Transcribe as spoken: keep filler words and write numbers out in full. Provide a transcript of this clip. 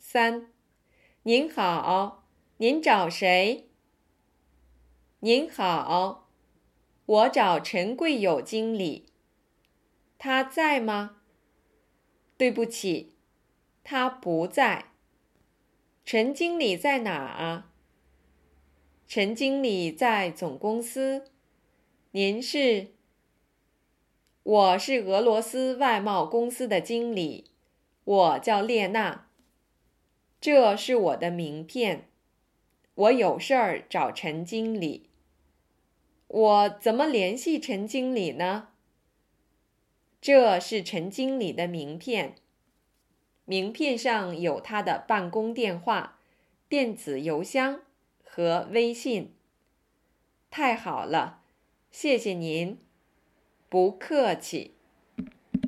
三，您好，您找谁？您好，我找陈贵友经理。他在吗？对不起，他不在。陈经理在哪啊？陈经理在总公司。您是？我是俄罗斯外贸公司的经理，我叫列娜。这是我的名片，我有事儿找陈经理。我怎么联系陈经理呢？这是陈经理的名片，名片上有他的办公电话、电子邮箱和微信。太好了，谢谢您。不客气。